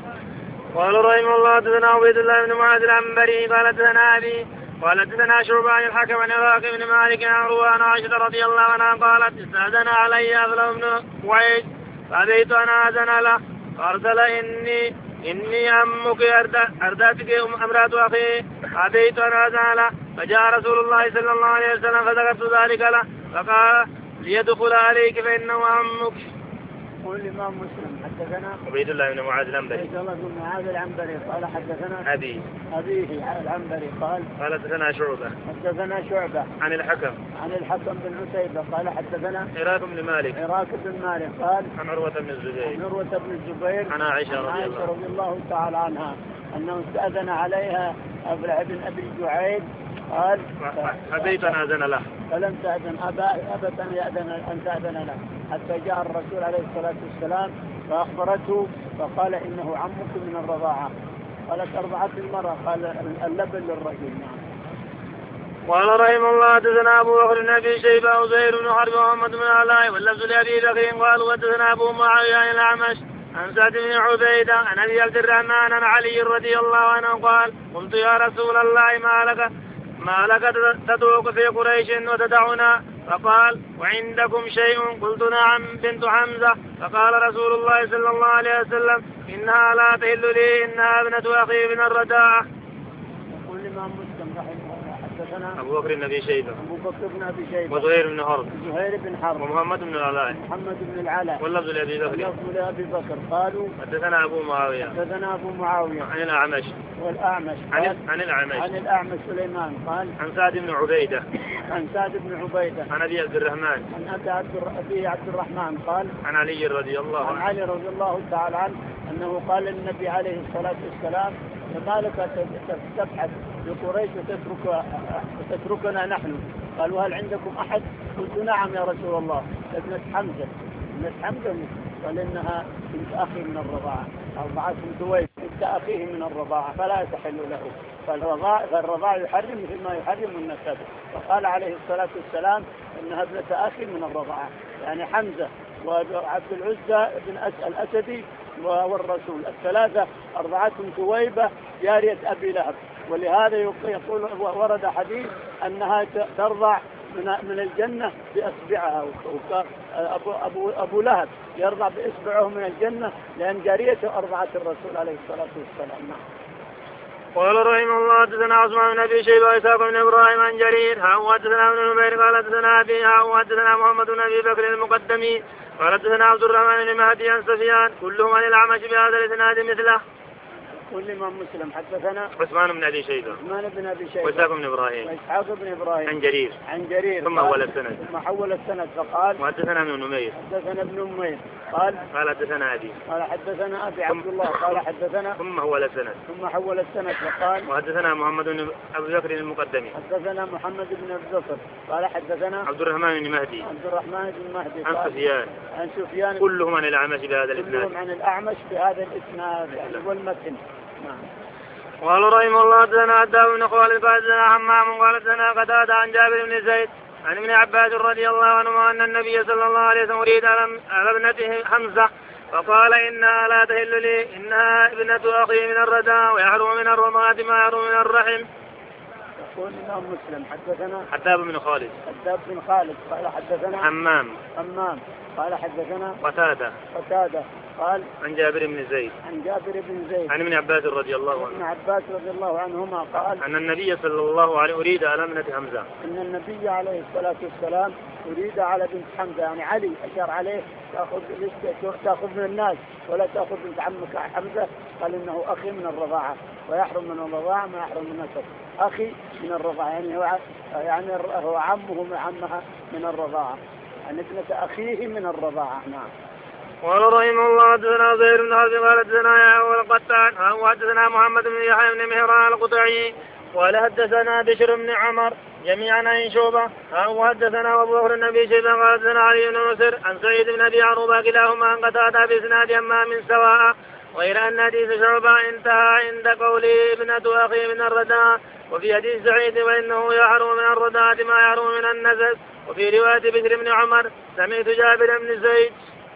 قال رحمه الله حدثنا عبيد الله بن معاذ العنبري قال حدثنا أبي قال حدثنا شعبة عن الحكم عن عراق بن مالك عن عروة عن عائشة رضي الله عنها قالت استأذن علي أفلح بن وعيد فأبيت أن آذن له فأرسل إني إني عمك أرداتك امرأة أخي أبيت أن آذن له فجاء رسول الله صلى الله عليه وسلم فذكرت ذلك له فقال ليدخل عليك فإنه عمك. يقول الإمام مسلم حدثنا عبيد الله بن معاذ العنبري عبيد الله بن معاذ العنبري قال حدثنا أبي أبيه العنبري قال قال حدثنا شعبة حدثنا شعبة عن الحكم عن الحكم بن عتيبة قال حدثنا عراك بن مالك عراك بن مالك قال عن عروة بن الزبير عن عروة بن الزبير عن عائشة رضي, عائشة الله. رضي الله تعالى عنها أنه استأذن عليها أفلح بن أبي جعيد قال أبيت أن أذن له فلم تأذن أبت أن يأذن أن تأذن له حتى جاء الرسول عليه الصلاة والسلام فأخبرته فقال إنه عمك من الرضاعة. قالت أرضعت المرأة، قال اللبن للرجل. قال رحمه الله حدثنا أبو بكر بن أبي شيبة وزهير بن حرب ومحمد بن علاء واللفظ لأبي بكر قالوا حدثنا أبو معاوية عن الأعمش عن سعد بن عبيدة عن أبي عبد الرحمن عن علي رضي الله عنه قال قلت يا رسول الله ما لك ما لك تترك في قريش وتدعنا؟ فقال وعندكم شيء؟ قلت نعم بنت حمزة. فقال رسول الله صلى الله عليه وسلم إنها لا تحل لي، إنها ابنة أخي من الرضاعة. يقول الإمام مسلم رحمه الله حدثنا أبو بكر بن أبي شيبة أبو بكر بن أبي شيبة وزهير بن حرب زهير بن حرب ومحمد بن العلاء محمد بن العلاء واللفظ لأبي بكر واللفظ لأبي بكر قالوا حدثنا أبو معاوية حدثنا أبو معاوية عن الأعمش والأعمش عن عن الأعمش عن الأعمش سليمان قال عن سعد بن عبيدة عن سعد بن عبيدة عن أبي عبد الرحمن عن أبي عبد أبي عبد الرحمن قال عن علي رضي الله عن عنه علي رضي الله تعالى عنه أنه قال للنبي عليه الصلاة والسلام فما لك تبحث بقريش وتترك وتتركنا نحن؟ قال وهل عندكم أحد؟ قلت نعم يا رسول الله ابنة حمزة ابنة حمزة قال إنها بنت أخي من الرضاعة أرضعتهم دويب بنت أخيه من الرضاعة فلا تحل له. فالرضاع فالرضاع يحرم مثل ما يحرم النسب. فقال عليه الصلاة والسلام إنها ابنة أخي من الرضاعة، يعني حمزة وعبد العزى بن الأسدي والرسول الثلاثة أرضعتهم ثويبة جارية أبي لهب. ولهذا يقول ورد حديث أنها ترضع من الجنة بأصبعها، أبو, أبو, أبو لهب يرضع بإصبعه من الجنة لأن جاريته أرضعت الرسول عليه الصلاة والسلام. قال رحمه الله حدثنا عثمان بن أبي شيبة وإسحاق بن إبراهيم عن جرير ها حدثنا ابن نمير قال حدثنا أبي ها حدثنا محمد بن أبي بكر المقدمي قال حدثنا عبد الرحمن بن مهدي عن سفيان كلهم عن الأعمش بهذا الإسناد مثله. كل إمام مسلم حدثنا عثمان بن أبي شيبة عثمان بن أبي شيبة وإسحاق بن إبراهيم وإسحاق بن إبراهيم عن جرير عن جرير ثم حول السند ثم حول السند فقال وحدثنا ابن نمير حدثنا ابن نمير قال قال حدثنا أبي قال حدثنا أبي عبد الله قال حدثنا ثم حول السند ثم حول السند فقال وحدثنا محمد بن أبي بكر المقدمي حدثنا محمد بن أبي بكر قال حدثنا عبد الرحمن بن مهدي عبد الرحمن بن مهدي عن سفيان عن سفيان كلهم عن الأعمش بهذا الإسناد كلهم عن الأعمش بهذا الإسناد والمتن. نعم. قال رحمه الله حدثنا عداء بن خالد قال حدثنا حمام قال حدثنا قتادة عن جابر بن زيد عن ابن عباس رضي الله عنهما أن النبي صلى الله عليه وسلم أريد على ابنته حمزة فقال إنها لا تحل لي، إنها ابنة أخي من الرداء ويحرم من الرضاعة ما يحرم من الرحم. يقول الإمام مسلم حدثنا عداء بن خالد عداء بن خالد قال حدثنا حمام حمام قال حدثنا قتادة قتادة قال عن جابر بن زيد عن جابر بن زيد عن ابن عباس رضي الله عنه ابن عباس رضي الله عنهما قال أن النبي صلى الله عليه أريد على ابنة حمزة أن النبي عليه الصلاة والسلام أريد على بنت حمزة، يعني علي أشار عليه تأخذ تأخذ من الناس ولا تأخذ بنت عمك حمزة. قال إنه أخي من الرضاعة ويحرم من الرضاعة ما يحرم من النسب. أخي من الرضاعة يعني هو يعني هو عمه عمها من الرضاعة، يعني ابنة أخيه من الرضاعة. نعم. قال رحمه الله حدثنا زهير بن حرب قال حدثنا يحيى والقطان أو حدثنا محمد بن يحيى بن مهران القطعي قال حدثنا بشر بن عمر جميعا عن شعبة أو حدثنا أبو بكر النبي شيبة قال حدثنا علي بن مسر عن سعيد بن أبي عروبة كلاهما عن قتادة بإسناد أما من سواء غير أن حديث شعبة انتهى عند قوله ابنة أخي من الرداء، وفي حديث سعيد وإنه يحرم من الرداء ما يحرم من النسب، وفي رواية بشر بن عمر سمعت جابر بن زيد.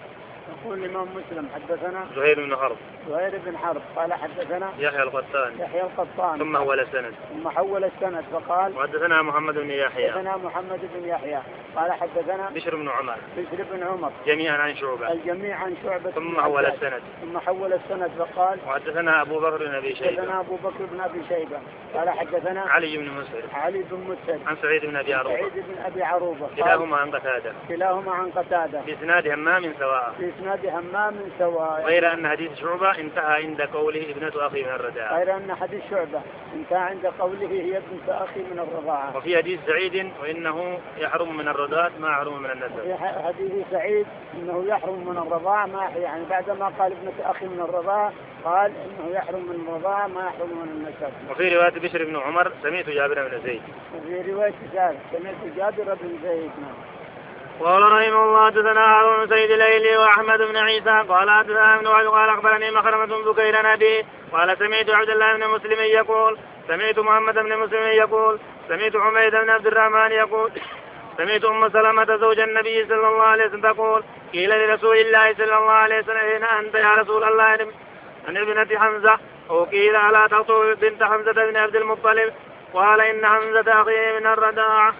يقول الإمام مسلم حدثنا زهير بن حرب زهير بن حرب قال حدثنا يحيى القطان يحيى القطان ثم حول السند ثم حول السند فقال وحدثنا محمد بن يحيى حدثنا محمد بن يحيى قال حدثنا بشر بن عمر بشر بن عمر جميعا عن شعبة الجميع عن شعبة ثم حول السند ثم حول السند فقال وحدثنا أبو بكر بن أبي شيبة حدثنا أبو بكر بن أبي شيبة قال حدثنا علي بن مسر علي بن مسر عن سعيد بن أبي عروبة سعيد بن أبي عروبة كلاهما عن قتادة كلاهما عن قتادة بإسناد همام سواء بإسناد همام سواء غير أن حديث شعبة انتهى عند قوله ابنة أخي من الرضاعة غير أن حديث شعبة انتهى عند قوله هي ابنة أخي من الرضاعة. وفي حديث سعيد وإنه يحرم من الرضاعة ما يحرم من النسب. في حديث سعيد إنه يحرم من الرضاعة ما يعني بعدما قال ابنة أخي من الرضاعة قال إنه يحرم من الرضاعة ما يحرم من النسب. وفي رواية بشر بن عمر سمعت جابر بن زيد. وفي رواية جابر سمعت جابر بن زيد. قال رحمه الله حدثنا هارون بن سعيد الايلي واحمد بن عيسى قال حدثنا ابن وهب قال اخبرني مخرمة بن بكير نبي قال سمعت عبد الله بن مسلم يقول سمعت محمد بن مسلم يقول سمعت حميد بن عبد الرحمن يقول سمعت ام سلمة زوج النبي صلى الله عليه وسلم تقول قيل لرسول الله صلى الله عليه وسلم اين انت يا رسول الله عن ابنة حمزة وقيل الا تخطب بنت حمزة بن عبد المطلب قال ان حمزة اخي من الرضاعة.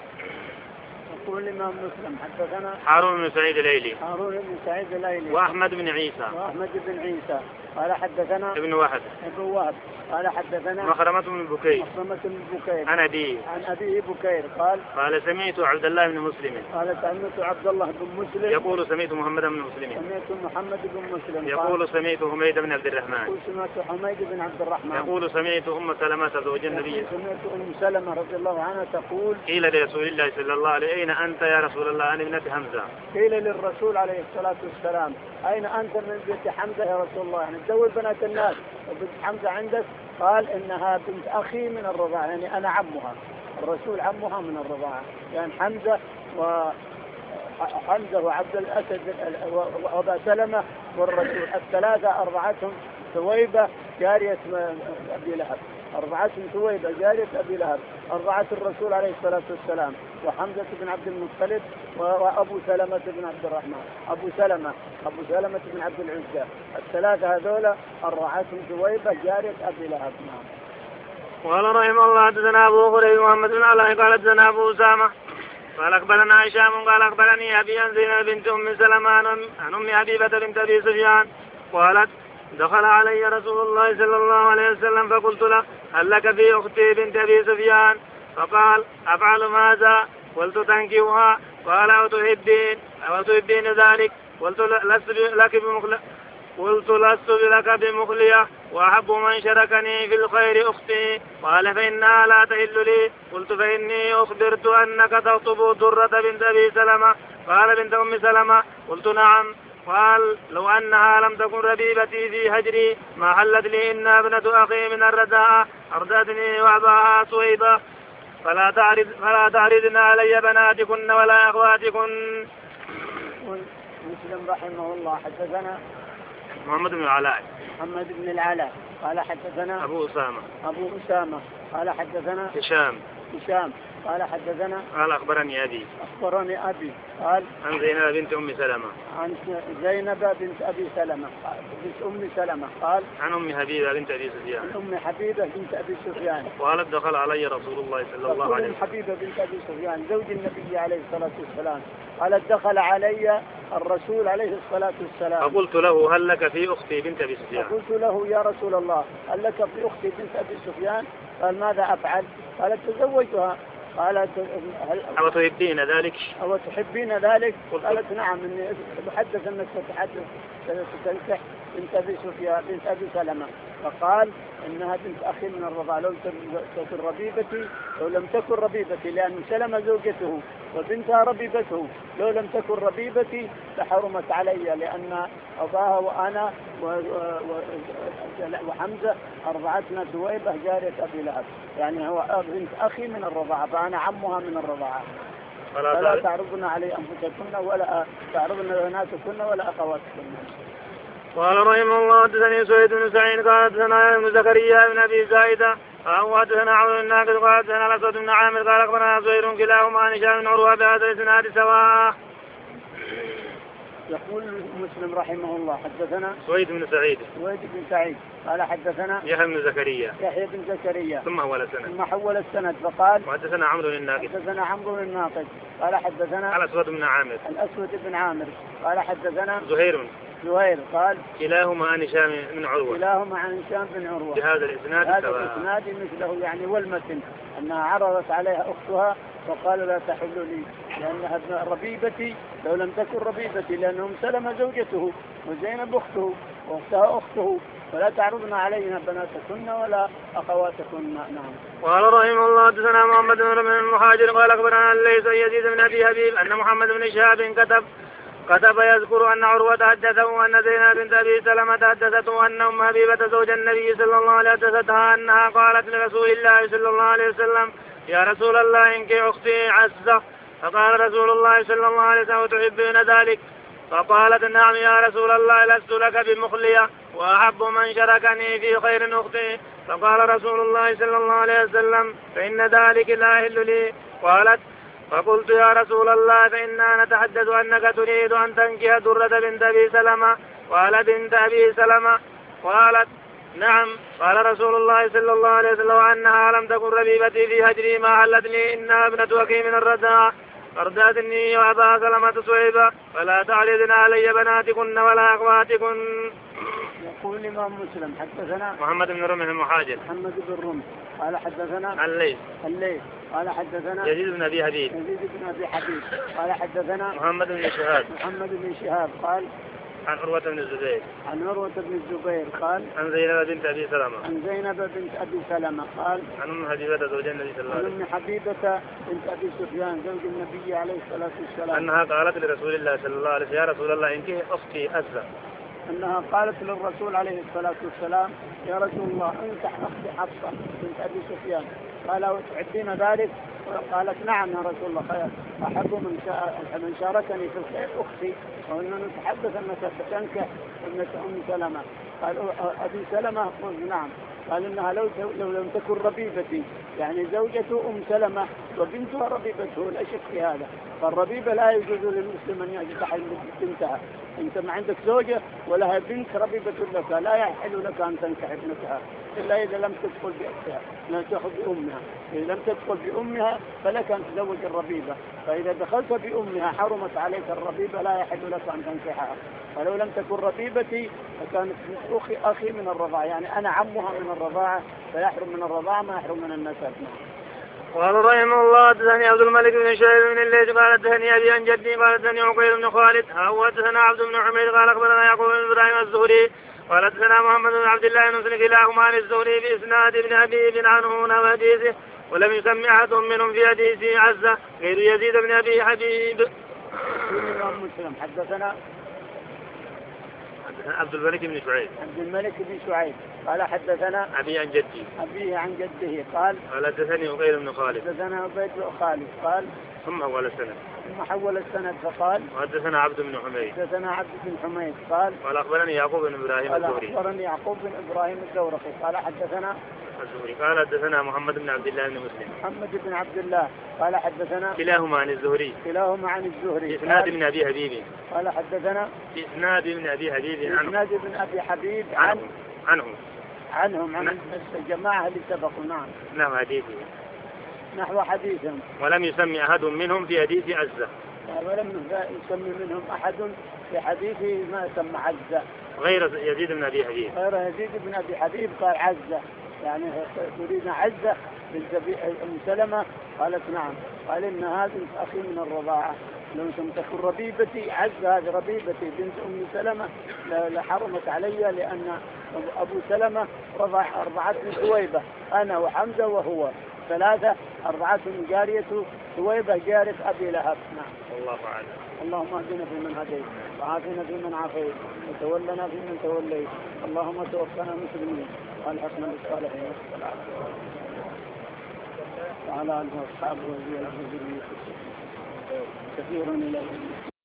يقول الإمام مسلم حدثنا هارون بن سعيد الايلي هارون بن سعيد الايلي واحمد بن عيسى واحمد بن عيسى قال حدثنا ابن وهب ابن وهب قال حدثنا مخرمة بن بكير مخرمة بن بكير عن أبيه عن أبيه بكير قال قال سمعت عبد الله بن مسلم قال سمعت عبد الله بن مسلم يقول سمعت محمد بن مسلم سمعت محمد بن مسلم يقول سمعت حميد بن عبد الرحمن يقول سمعت حميد بن عبد الرحمن يقول سمعت أم سلمة زوج النبي سمعت أم سلمة رضي الله عنها تقول قيل لرسول الله صلى الله عليه وسلم أين أنت يا رسول الله عن ابنة حمزة. قيل للرسول عليه الصلاة والسلام أين أنت من بنت حمزة يا رسول الله يعني تزوج بنات الناس وبنت حمزة عندك؟ قال إنها بنت أخي من الرضاعة يعني أنا عمها الرسول عمها من الرضاعة يعني حمزة و حمزة وعبد الأسد وأبا سلمة والرسول الثلاثة أربعتهم ثويبة جارية أبي لهب أربعتهم ثويبة جارية أبي لهب أربعة الرسول عليه الصلاة والسلام وحمزة بن عبد المطلب وأبو سلمة بن عبد الرحمن أبو سلمة أبو سلمة بن عبد العزة الثلاثة هذولا أربعتهم ثويبة جارية أبي لهب. قال رحمه الله حدثنا أبو هريرة محمد بن علاء قال حدثنا أبو أسامة قال أخبرنا هشام قال أخبرني أبي عن زينب بنت أم سلمة عن أم حبيبة بنت أبي سفيان قالت دخل علي رسول الله صلى الله عليه وسلم فقلت له هل لك في أختي بنت أبي سفيان فقال أفعل ماذا قلت تنكحها قال أو تحبين أو تحبين ذلك قلت لست لك بمخلية قلت لست لك بمخلية وأحب من شركني في الخير أختي قال فإنها لا تحل لي قلت فإني أخبرت أنك تخطب درة بنت أبي سلمة قال بنت أم سلمة قلت نعم قال لو أنها لم تكن ربيبتي في هجري ما حلت لي إن ابنة أخي من الرضاعة أردتني وأباها صويبة فلا تعرض فلا تعرضن علي بناتكن ولا أخواتكن. مسلم رحمه الله حدثنا محمد بن العلاء محمد بن العلاء قال حدثنا أبو أسامة أبو أسامة قال حدثنا هشام هشام قال حدثنا قال أخبرني أبي أخبرني أبي قال عن زينب بنت أم سلمة عن زينب بنت أبي سلمة بنت أم سلمة قال عن أم حبيبة بنت أبي سفيان عن أم حبيبة بنت أبي سفيان قالت دخل علي رسول الله صلى الله عليه وسلم أم حبيبة بنت أبي سفيان زوج النبي عليه الصلاة والسلام قالت دخل علي الرسول عليه الصلاة والسلام فقلت له هل لك في أختي بنت أبي سفيان فقلت له يا رسول الله هل لك في أختي بنت أبي سفيان قال ماذا أفعل قالت تزوجها قالت هل أو تحبين ذلك أو تحبين ذلك قالت نعم إني أتحدث أنك تتحدث ستنكح بنت أبي سفيان بنت أبي سلمة فقال إنها بنت أخي من الرضاعة لو تكن ربيبتي لو لم تكن ربيبتي لأن سلمة زوجته وبنتها ربيبته لو لم تكن ربيبتي لحرمت علي لأن أباها وأنا وحمزة أرضعتنا ثويبة جارية أبي لهب يعني هو بنت أخي من الرضاعة فأنا عمها من الرضاعة فلا تعرضن علي أنفسكن ولا تعرضن بناتكن ولا أخواتكن. قال رحمه الله حدثني سويد بن سعيد قال حدثنا ابن زكريا بن ابي زايده قال حدثنا عمرو الناقد قال حدثنا الاسود بن عامر قال اخبرنا زهير كلاهما عن هشام بن عروه بهذا الاسناد سواء. يقول مسلم رحمه الله حدثنا سويد بن سعيد سويد بن سعيد قال حدثنا يحيى بن زكريا يحيى بن زكريا ثم حول السند ثم حول السند فقال وحدثنا عمرو الناقد حدثنا عمرو الناقد قال حدثنا الاسود بن عامر الاسود بن عامر قال حدثنا زهير زهير قال كلاهما عن هشام بن عروه كلاهما عن هشام بن عروه بهذا الاسناد هذا الاسناد مثله يعني والمتن انها عرضت عليها اختها وقال لا تحل لي لانها ابن ربيبتي لو لم تكن ربيبتي لانهم سلم زوجته وزينب اخته واختها اخته فلا تعرضن علينا بناتكن ولا اخواتكن. نعم. قال رحمه الله حدثنا محمد بن المهاجر قال اخبرنا ليس يزيد بن ابي حبيب ان محمد بن شهاب كتب كتب يذكر أن عروة حدثه أن زينب بنت أبي سلمة حدثته أن أم حبيبة زوج النبي صلى الله عليه وسلم حدثتها أنها قالت لرسول الله صلى الله عليه وسلم يا رسول الله إنك أختي عزة فقال رسول الله صلى الله عليه وسلم تحبين ذلك؟ فقالت نعم يا رسول الله لست لك بمخلية وأحب من شركني في خير أختي. فقال رسول الله صلى الله عليه وسلم فإن ذلك لا يحل لي. قالت فقلت يا رسول الله فإنا نتحدث أنك تريد أن تنكح درة بنت أبي سلمة. قال بنت أبي سلمة؟ قالت نعم. قال رسول الله صلى الله عليه وسلم أنها لم تكن ربيبتي في هجري ما حلت لي إنها ابنة أخي من الرداء أرداتني وأبا سلمة صعيبة فلا تعرضن علي بناتكن ولا أخواتكن. يقول الإمام مسلم حدثنا محمد بن رمح المحاجر محمد بن رمح قال حدثنا الليث الليث قال حدثنا يزيد بن أبي حبيب يزيد بن أبي حبيب قال حدثنا محمد بن شهاب محمد بن شهاب قال عن عروة بن الزبير عن عروة بن الزبير قال عن زينب بنت أبي سلمة عن زينب بنت أبي سلمة قال عن أم حبيبة زوج النبي صلى الله عليه وسلم عن أم حبيبة بنت أبي سفيان زوج النبي عليه الصلاة والسلام أنها قالت لرسول الله صلى الله عليه وسلم يا رسول الله إنك أختي أزة. أنها قالت للرسول عليه الصلاة والسلام يا رسول الله انكح أختي حفصة بنت أبي سفيان. قال وتحبين ذلك؟ قالت نعم يا رسول الله أحب من من شاركني في الخير أختي وأننا نتحدث أنك تنكح ابنة أم سلمة. قال أبي سلمة؟ قلت نعم. قال إنها لو لو لم تكن ربيبتي يعني زوجة أم سلمة وبنتها ربيبته لا شك في هذا. فالربيبة لا يجوز للمسلم أن يجتحل بنتها. أنت ما عندك زوجة ولها بنت ربيبة لك لا يحل لك أن تنكح ابنتها إلا إذا لم تدخل بأختها لا تأخذ بأمها. إذا لم تدخل بأمها فلك أن تزوج الربيبة. فإذا دخلت بأمها حرمت عليك الربيبة لا يحل لك أن تنكحها. فلو لم تكن ربيبتي فكانت أخي أخي من الرضاعة يعني أنا عمها من الرضاعة فيحرم من الرضاعة ما يحرم من النسب. قال رحمه الله حدثني عبد الملك بن شعيب بن الليث قال حدثني ابي عن جدي قال حدثني عقيل بن خالد هو حدثنا عبد بن حميد قال اخبرنا يعقوب بن ابراهيم الزهري قال حدثنا محمد بن عبد الله بن مسلم كلاهما عن الزهري باسناد ابن ابي عنه نحو حديثه ولم يسمع احد منهم في حديثه عزه غير يزيد بن ابي حبيب. الإمام مسلم حدثنا عبد الملك بن شعيب عبد الملك بن شعيب قال حدثنا أبي عن جدي أبيه عن جده قال قال حدثني عقيل بن خالد حدثنا عبيد بن خالد قال ثم حول السند ثم حول السند فقال وحدثنا عبد بن حميد حدثنا عبد بن حميد قال قال أخبرني يعقوب بن إبراهيم الزهري قال أخبرني يعقوب بن إبراهيم الزورقي قال حدثنا الزهري قال حدثنا محمد بن عبد الله بن مسلم محمد بن عبد الله قال حدثنا كلاهما عن الزهري كلاهما عن الزهري إسناد بن أبي حبيب قال حدثنا إسناد بن أبي حبيب عنه إسناد بن أبي حبيب عنه عنهم عنهم عن الجماعة اللي سبقوا نعم نحو حديثه نحو حديثهم ولم يسمي أحد منهم في حديث عزة ولم يسمي منهم أحد في حديثه ما سمى عزة غير يزيد بن أبي حبيب غير يزيد بن أبي حبيب قال عزة يعني تريد عزة بنت أم سلمة؟ قالت نعم. قال إن هذه أخي من الرضاعة لو لم تكن ربيبتي عزة هذه ربيبتي بنت أم سلمة لحرمت علي لأن أبو سلمة رضع أربعتني ثويبة أنا وحمزة وهو ثلاثة أربعتهم جارية ثويبة جارة أبي لهب. نعم. الله أعلم. اللهم اهدنا فيمن هديت وعافنا فيمن عافيت وتولنا فيمن توليت اللهم توفنا مسلمين والحقنا بالصالحين وعلى آله وأصحابه وذريته كثير إليه.